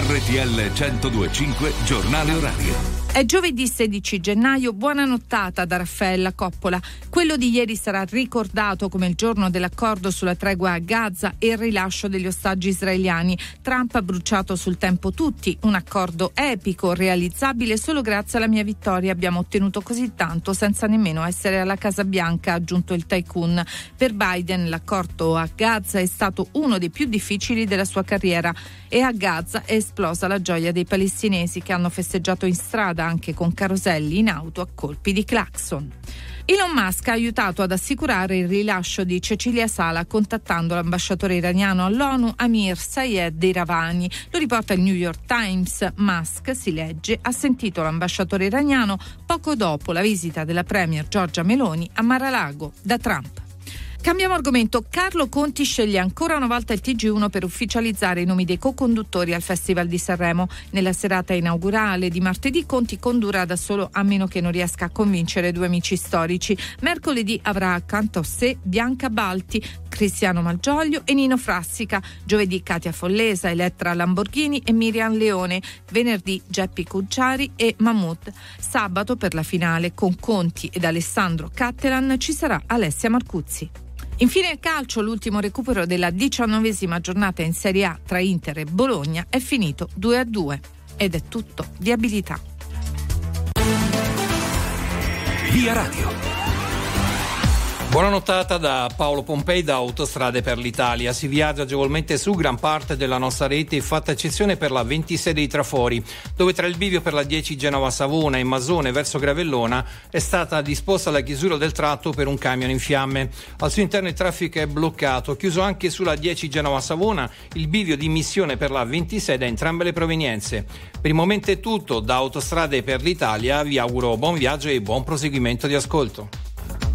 RTL 102.5 Giornale Orario. È giovedì 16 gennaio, buona nottata da Raffaella Coppola. Quello di ieri sarà ricordato come il giorno dell'accordo sulla tregua a Gaza e il rilascio degli ostaggi israeliani. Trump ha bruciato sul tempo tutti, un accordo epico, realizzabile solo grazie alla mia vittoria. Abbiamo ottenuto così tanto senza nemmeno essere alla Casa Bianca, ha aggiunto il tycoon. Per Biden l'accordo a Gaza è stato uno dei più difficili della sua carriera e a Gaza è esplosa la gioia dei palestinesi che hanno festeggiato in strada anche con caroselli in auto a colpi di clacson. Elon Musk ha aiutato ad assicurare il rilascio di Cecilia Sala contattando l'ambasciatore iraniano all'ONU Amir Sayed Iravani. Lo riporta il New York Times. Musk, si legge, ha sentito l'ambasciatore iraniano poco dopo la visita della premier Giorgia Meloni a Mar-a-Lago da Trump. Cambiamo argomento. Carlo Conti sceglie ancora una volta il TG1 per ufficializzare i nomi dei co-conduttori al Festival di Sanremo. Nella serata inaugurale di martedì Conti condurrà da solo, a meno che non riesca a convincere due amici storici. Mercoledì avrà accanto a sé Bianca Balti, Cristiano Malgioglio e Nino Frassica. Giovedì Katia Follesa, Elettra Lamborghini e Miriam Leone. Venerdì Geppi Cucciari e Mahmood. Sabato per la finale con Conti ed Alessandro Cattelan ci sarà Alessia Marcuzzi. Infine il calcio, l'ultimo recupero della 19ª giornata in Serie A tra Inter e Bologna è finito 2-2 ed è tutto viabilità. Via Radio. Buona nottata da Paolo Pompei da Autostrade per l'Italia. Si viaggia agevolmente su gran parte della nostra rete, fatta eccezione per la 26 dei Trafori, dove tra il bivio per la 10 Genova-Savona e Masone verso Gravellona è stata disposta la chiusura del tratto per un camion in fiamme. Al suo interno il traffico è bloccato, chiuso anche sulla 10 Genova-Savona il bivio di missione per la 26 da entrambe le provenienze. Per il momento è tutto, da Autostrade per l'Italia vi auguro buon viaggio e buon proseguimento di ascolto.